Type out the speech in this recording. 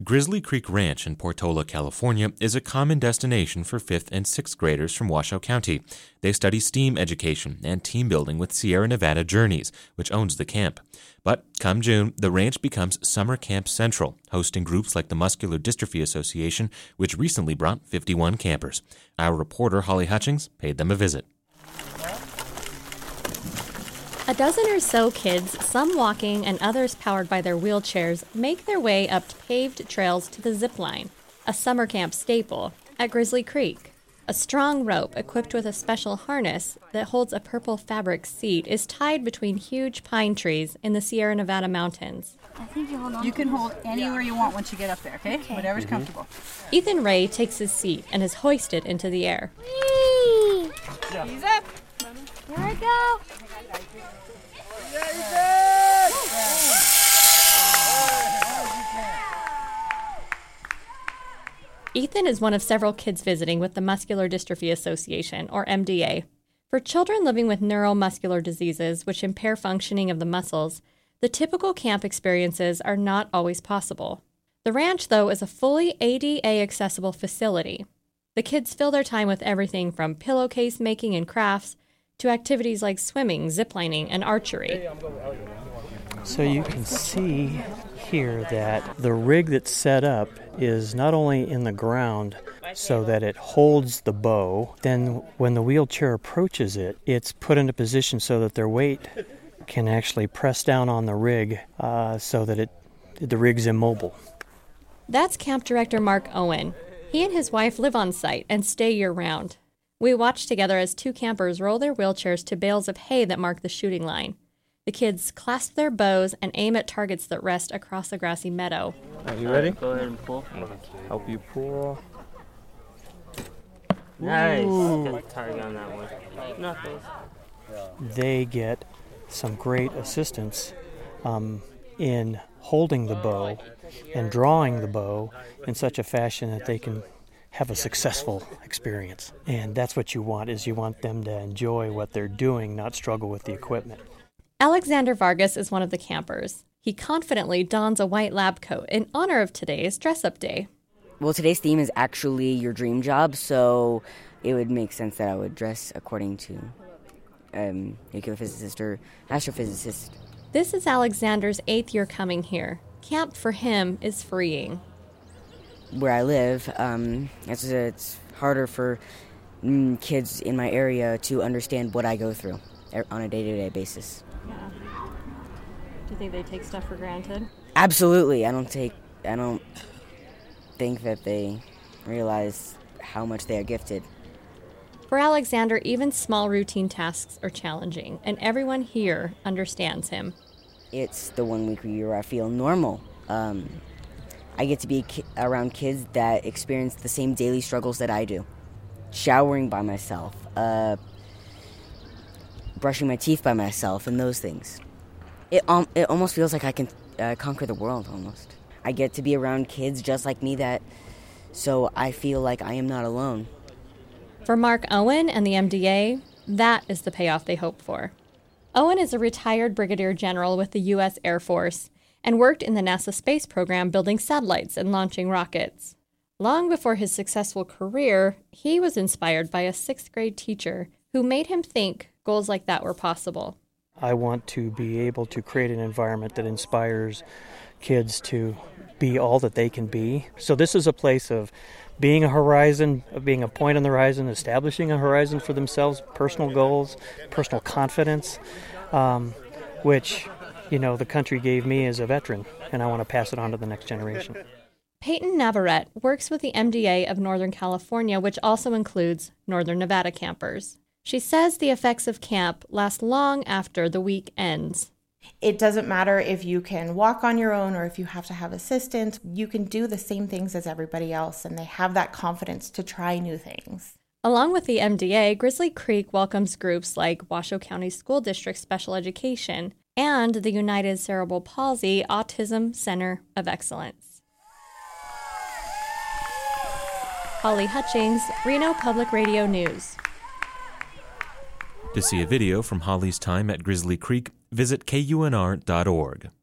Grizzly Creek Ranch in Portola, California, is a common destination for 5th and 6th graders from Washoe County. They study STEAM education and team building with Sierra Nevada Journeys, which owns the camp. But come June, the ranch becomes Summer Camp Central, hosting groups like the Muscular Dystrophy Association, which recently brought 51 campers. Our reporter, Holly Hutchings, paid them a visit. A dozen or so kids, some walking and others powered by their wheelchairs, make their way up paved trails to the zip line, a summer camp staple, at Grizzly Creek. A strong rope equipped with a special harness that holds a purple fabric seat is tied between huge pine trees in the Sierra Nevada mountains. I think you can hold anywhere you want once you get up there, okay? Whatever's comfortable. Ethan Ray takes his seat and is hoisted into the air. Whee! Ease up! Here I go! Ethan is one of several kids visiting with the Muscular Dystrophy Association, or MDA. For children living with neuromuscular diseases which impair functioning of the muscles, the typical camp experiences are not always possible. The ranch, though, is a fully ADA-accessible facility. The kids fill their time with everything from pillowcase making and crafts to activities like swimming, ziplining, and archery. So you can see here that the rig that's set up is not only in the ground so that it holds the bow, then when the wheelchair approaches it, it's put in a position so that their weight can actually press down on the rig so that the rig's immobile. That's Camp Director Mark Owen. He and his wife live on site and stay year-round. We watch together as two campers roll their wheelchairs to bales of hay that mark the shooting line. The kids clasp their bows and aim at targets that rest across a grassy meadow. Are you ready? Go ahead and pull. Help you pull. Nice. Got the target on that one. Nothing. They get some great assistance in holding the bow and drawing the bow in such a fashion that they can have a successful experience. And that's what you want, is you want them to enjoy what they're doing, not struggle with the equipment. Alexander Vargas is one of the campers. He confidently dons a white lab coat in honor of today's dress-up day. Well, today's theme is actually your dream job, so it would make sense that I would dress according to nuclear physicist or astrophysicist. This is Alexander's 8th year coming here. Camp for him is freeing. Where I live, it's harder for kids in my area to understand what I go through on a day-to-day basis. Yeah. Do you think they take stuff for granted? Absolutely. I don't think that they realize how much they are gifted. For Alexander, even small routine tasks are challenging, and everyone here understands him. It's the 1 week a year where I feel normal. I get to be around kids that experience the same daily struggles that I do. Showering by myself, brushing my teeth by myself, and those things. It almost feels like I can conquer the world, almost. I get to be around kids just like me, so I feel like I am not alone. For Mark Owen and the MDA, that is the payoff they hope for. Owen is a retired brigadier general with the U.S. Air Force and worked in the NASA space program building satellites and launching rockets. Long before his successful career, he was inspired by a 6th grade teacher who made him think goals like that were possible. I want to be able to create an environment that inspires kids to be all that they can be. So this is a place of being a horizon, of being a point on the horizon, establishing a horizon for themselves, personal goals, personal confidence, which, the country gave me as a veteran, and I want to pass it on to the next generation. Peyton Navarrete works with the MDA of Northern California, which also includes Northern Nevada campers. She says the effects of camp last long after the week ends. It doesn't matter if you can walk on your own or if you have to have assistance. You can do the same things as everybody else, and they have that confidence to try new things. Along with the MDA, Grizzly Creek welcomes groups like Washoe County School District Special Education and the United Cerebral Palsy Autism Center of Excellence. Holly Hutchings, Reno Public Radio News. To see a video from Holly's time at Grizzly Creek, visit KUNR.org.